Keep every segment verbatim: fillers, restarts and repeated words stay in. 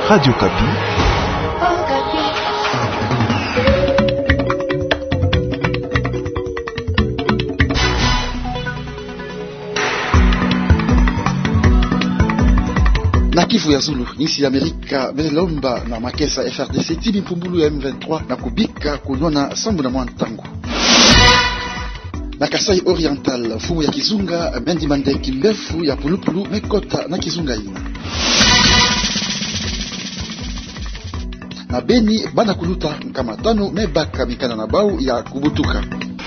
Radio Kapi. Na Kivu ya Zulu, nchi ya Amerika Belomba na Makesa F R D C tibi Mpumbulu ya M vingt-trois na kubika kunyona sambu na mwantangu. Na Kasai Oriental, fumu ya Kizunga, Mendi Mande Kimbefu ya Pulupulu, Mekota na Kizunga ina. Na Beni, bana kuluta kama tano, mebaka mikana na bau ya kubutuka.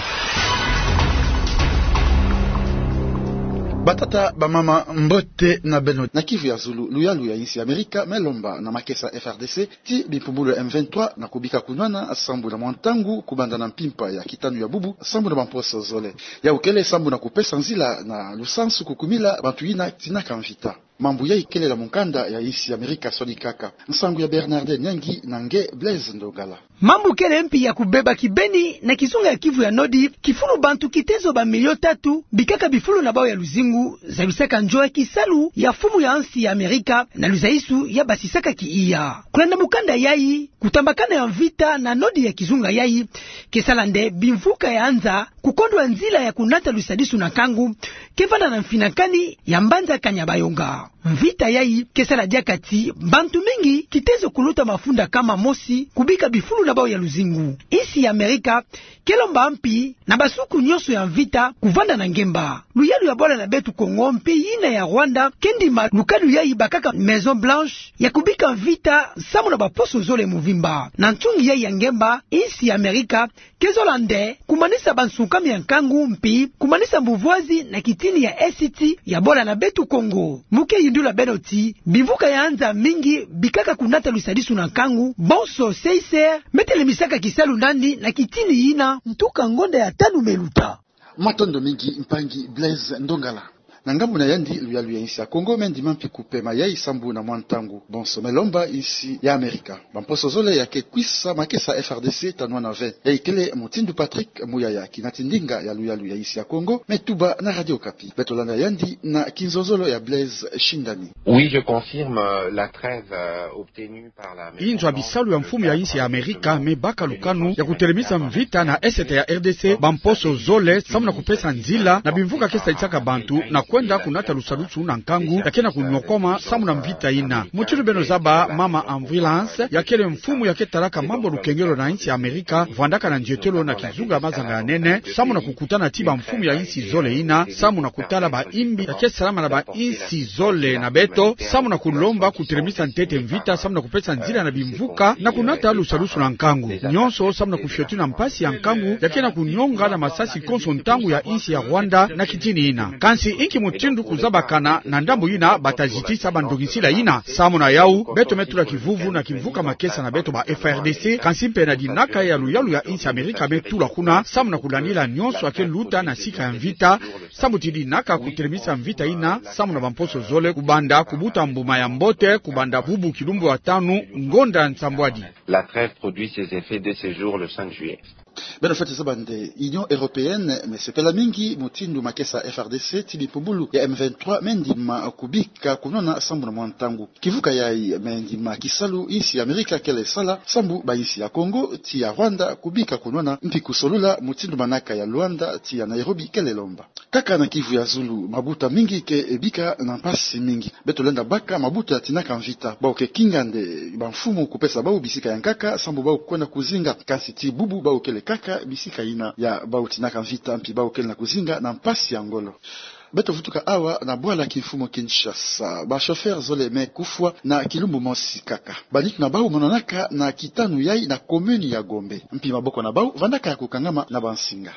Batata bamama mbote na beno na Kivu ya Zulu luyalu ya insi Amerika Melomba na Makesa F R D C ti bipumbulu M vingt-trois na kubika kunwana sambu na mwantangu kubanda na mpimpa ya kitanu ya bubu sambu na bamposo zole ya ukele sambu na kupesa nzila na lusansu kukumila bantu ina tina kamvita mambu ya ikele la munkanda ya insi Amerika Soni Kaka nsangu ya Bernarde Nyangi na nge Blaise Ndogala mambu kele mpi ya kubeba Kibeni na Kizunga ya Kivu ya Nodi kifulu bantu kitezo ba milio tatu bikaka bifulu na bao ya luzingu za lusaka njoa kisalu ya fumu ya ansi ya Amerika na luzaisu ya basisaka kiia kulanda mukanda yai kutambakana ya mvita na Nodi ya Kizunga yai kesalande bimvuka ya anza kukondwa nzila ya kunata lusadisu na kangu kevana na mfinakani ya mbanza kanyabayonga mvita yai kesala diakati bantu mingi kitezo kuluta mafunda kama mosi kubika bifulu na bao ya luzingu isi ya Amerika kelomba mpi na basuku nyoso ya mvita kuvanda na ngemba luyalu ya bola na betu Kongo mpi yina ya Rwanda kendima lukalu yai bakaka Maison Blanche ya kubika mvita samu na baposo zole muvimba na ntungi yai ya ngemba isi ya Amerika kezolande kumanisa bansukami ya nkangu mpi kumanisa mbuvuazi na kitini ya S T ya bola na betu Kongo muke yindula benoti bivuka ya anza mingi bikaka kunata lusadisu na nkangu bonso seiser metele misaka kisalu ndandi na kitini ina mtuka ngonda ya tanu meluta matondo mingi mpangi Blaise Ndongala na ngambu na yandi luyalu ya insi ya Kongo mendi mampi kupema ya isambu na mwantangu bonso melomba insi ya Amerika bamposo zole ya ke kwisa Makesa F R D C tanwa na vingt ya ikele Mutindu Patrick Muyaya kinatindinga ya luyalu ya insi ya Kongo metuba na Radio Kapi betolanda yandi na kinzozolo ya Blaise Shindani. Oui, je confirme la trêve euh, obtenue par la Inzo abisalu ya mfumu ya insi ya Amerika mebaka lukanu ya kutelemisa mvita na S T ya R D C bamposo zole samu na kupesa nzila na bimvuka kesa itaka bantu na kwenda kunata lusalusu na nkangu yakena kunyokoma samu na mvita ina mutilu beno zaba mama ambulance yakele mfumu yake taraka mambo lukengelo na insi ya Amerika vandaka na njetelo na Kizunga mazanga ya nene samu na kukutana tiba mfumu ya insi zole ina samu na kutala ba imbi yake salama na ba insi zole na beto samu na kulomba kuteremisa ntete mvita samu na kupesa nzila na bimvuka na kunata lusalusu na nkangu nyonso samu na kufyotu na mpasi ya nkangu yakena kunyonga na masasi konso ntangu ya insi ya Rwanda na kitini ina kansi inki mutindu kuzabakana na ndambu ina batajitisa bandogisila ina samu na yau beto metula kivuvu na kivuka Makesa na beto ba F R D C kansimpe na dinaka ya luyalu ya insi Amerika betula kuna samu na kulanila nyonso ake luta na sika ya mvita samu tidinaka kutelemisa mvita ina samu na bamposo zole kubanda kubuta mbuma ya mbote kubanda bubu kilumbu wa tanu ngonda nsambwadi. La trêve produit ses effets dès ce jour le cinq juillet. Ben en fait c'est bande Union européenne mais c'est pela mingi Mutindu Makesa F R D C tibi pumbulu ya M vingt-trois mendi ma kubika kunona sambu na mwantangu kivuka yai mendi ma kisalu insi ya Amerika kele sala sambu ba insi ya Kongo ti ya Rwanda kubika kunona mpi kusolula Mutindu manaka ya Luanda ti ya Nairobi kele lomba kaka na Kivu ya Zulu mabuta mingi ke ebika na mpasi mingi betolenda baka mabuta tinaka mvita ba ke kingande banfumu kupesa ba ubisika yankaka sambu ba kwenda kuzinga kasi ti bubu ba kele kaka bisika ina ya bautinaka mvita mpi baukele na kuzinga na mpasi ya ngolo beto vutuka awa na bwala kifumo Kinshasa ba chauffeur zole me kufwa na kilumbu mosi kaka banitu na bau mononaka na kitanu yai na komuni ya Gombe mpi maboko na bau vandaka ya kukangama na bansinga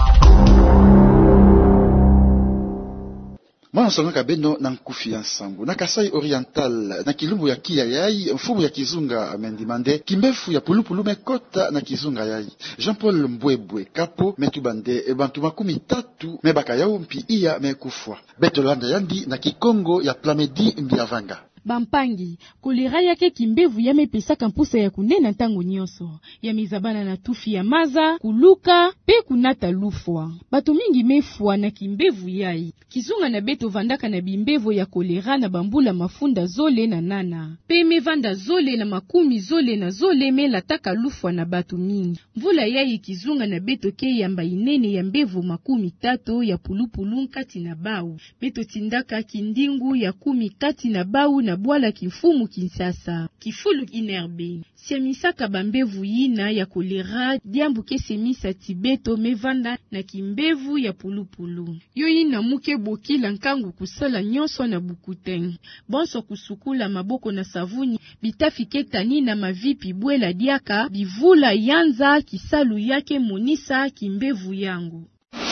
mwana songa beno na nkufi ya nsangu na Kasai Oriental na kilumbu ya kia yai mfumu ya Kizunga mendimande kimbefu ya Pulupulu Mekota na Kizunga yai Jean-Paul Mbwebwe kapo metubande e bantu makumi tatu mebaka yao mpi iya mekufwa betolanda yandi na Kikongo ya Plamedi Mbiavanga Bampangi, kolera yake kimbevu yamepesaka mpusa ya kunena ntango nyonso. Yamezabana na tufi ya maza, kuluka, pe kunata lufwa. Bato mingi mefwa na kimbevu yai. Kizunga na beto vandaka na bimbevo ya kolera na bambula mafunda zole na nana. Pe mevanda zole na makumi zole na zole melataka lufwa na bato mingi. Mvula yai kizunga na beto ke yamba inene ya mbevu makumi tato ya pulupulu nkati na bau. Beto tindaka kindingu ya kumi kati na bau na bwala kifumu Kinsasa. Kifulu inerbe. Siamisaka bambevu yina ya kolera diambu ke semisa tibeto mevanda na kimbevu ya pulupulu. Yo yina muke bokila nkangu kusala nyonso na bukuteng. Bonso kusukula maboko na savuni bitafike tani na mavipi bwela diaka bivula yanza kisalu yake monisa kimbevu yangu.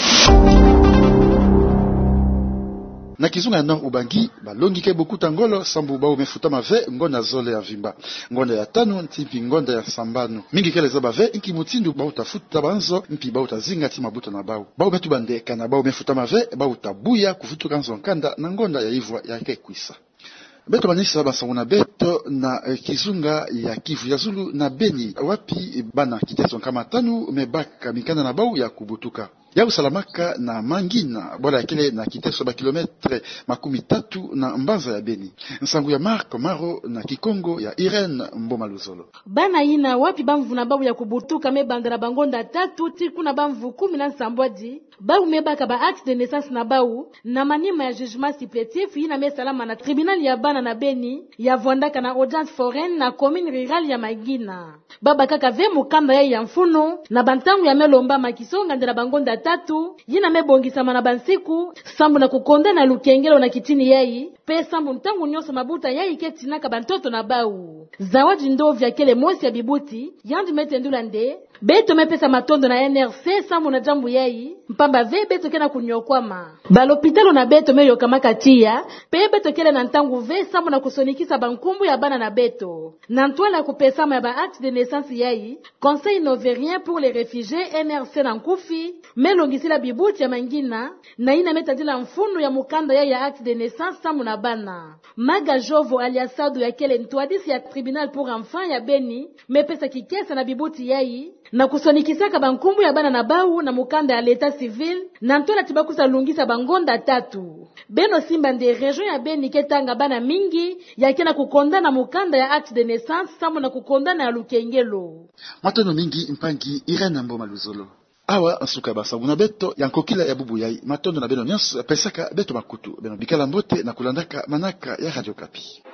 Na kizunga ya nord ubangi balongi ke bokuta ngolo sambu bao mefuta mave ngonda zole ya vimba ngonda ya tano ntipi ngonda ya sambano mingi kele za bave inki mutindu bao tafuta banzo mpi bao tazinga ti mabuta na bao bao betu bandeka na bao mefuta mave bao tabuya kufutu kanzo nkanda na ngonda ya ivwa ya kekwisa. Beto manisa basanguna beto na eh, kizunga ya Kivu ya Zulu na Beni wapi bana kitezo kama tanu mebaka mikanda na bau ya kubutuka ya usalamaka na Mangina bola kile na kiteso ba kilometre makumi tatu na mbanza ya Beni nsangu ya Marco Maro na Kikongo ya Irene Mboma Luzolo. Bana ina wapi bamvu na bau ya kubutuka mebandara bangonda tatu tiku na bamvu kumi na nsambwadi bau mebaka ba acte de naissance na bau na manima ya jugement supplétif ina mesalama na tribunal ya bana na Beni ya vondaka na audience foraine na commune rurale ya Magina. Baba kaka ve mukamba ya ya mfuno na bantangu ya melomba makisonga ndela bangonda tatu yina mebongisa mana bansiku sambu na kukonda na lukengelo na kitini yai pe sambu ntangu nyoso mabuta yai ketina ka bantoto na bau zawadi ndovya kele mosi ya bibuti yandu metendula nde beto mepesa matondo na N R C sambu na jambu yai mpamba ve beto kena kunyokwama balopitalo na beto meyo kama katia pe beto kele na ntangu ve sambu na kusonikisa bankumbu ya bana na beto na ntwala kupesa ma ba acte de naissance yai conseil novérien pour les réfugiés N R C na nkufi melongisi la bibuti ya Mangina na ina metadila mfunu ya mukanda ya ya acte de naissance samu na bana Maga Jovo aliasadu ya kele ntwadisi ya tribunal pour enfants ya Beni mepesa kikesa na bibuti yai na kusonikisaka bankumbu ya bana na bau na mukanda ya leta civil na ntola tibakusa lungisa bangonda tatu Beno Simba nde region ya Beni ketanga bana mingi ya kena kukonda na mukanda ya acte de naissance samu na kukonda na lukengelo Matono mingi mpangi Irene Mboma Luzolo. Awa nsuka basanguna beto yankokila ya bubu yai matondo na beno nyos pesaka beto makutu beno bikala mbote na kulandaka manaka ya Radio Kapi.